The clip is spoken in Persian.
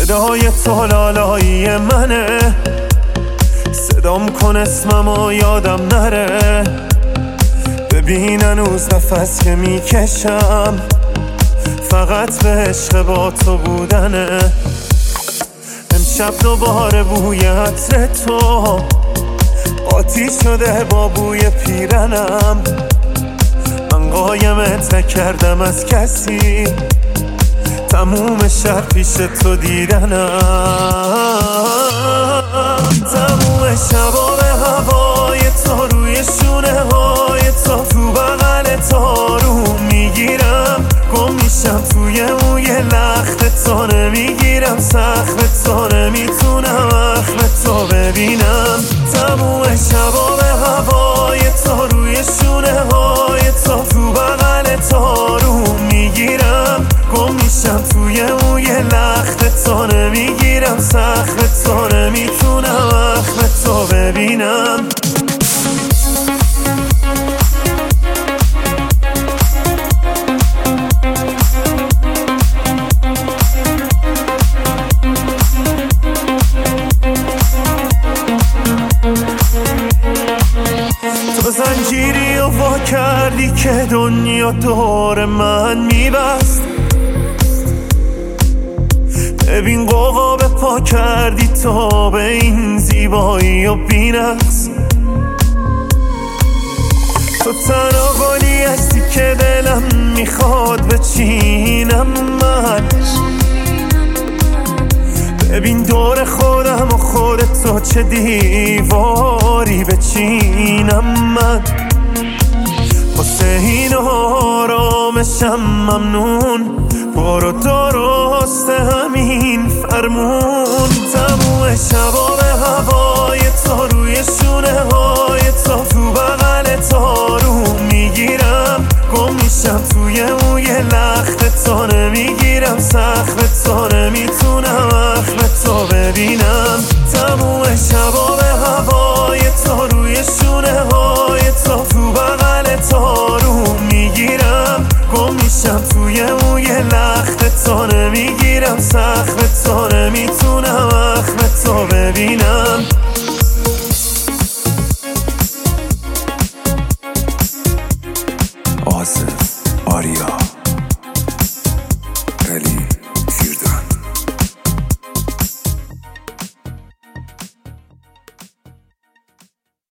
صدای تو لالایی منه، صدام کن اسممو یادم نره. ببین هنوز نفس که میکشم فقط به عشق با تو بودنه. امشب دوباره بوی عطر تو قاطی شده با بوی پیرنم. من قایمت نکردم از کسی، تموم شب پیش تو دیدنم. تموم شبا به هوای تو، روی شونه های تو بغل تارو میگیرم. گم میشم توی موی لخت تو، نمیگیرم سخت تو، نمیتونم اخم تو ببینم. تموم شبا به هوای تو، روی شونه های تو بغل تارو میگیرم. گم میشم توی موی لخت تو، نمیگیرم سخت تو، نمیتونم اخم تو ببینم. تو زنجیری و وا کردی که دنیا دور من میبست. ببین قوقا به پا کردی تا به این زیبایی و بی‌نقص. تو تنها گلی هستی که دلم میخواد بچینم من. ببین دور خودم و خودت تو چه دیواری بچینم من. واسه این آرامشم ممنون، برو درست همین فرمون. تموم شبا به هوای تو، روی شونه های تو بغل تارو میگیرم. گم میشم توی موی لخت تو، نمیگیرم سخت تو، نمیتونم اخم تو ببینم. تموم شبا به هوای تو، روی شونه های تو بغل تارو میگیرم. گم میشم توی موی لخت تو، نمیگیرم سخت تو، نمیتونم اخم تو ببینم.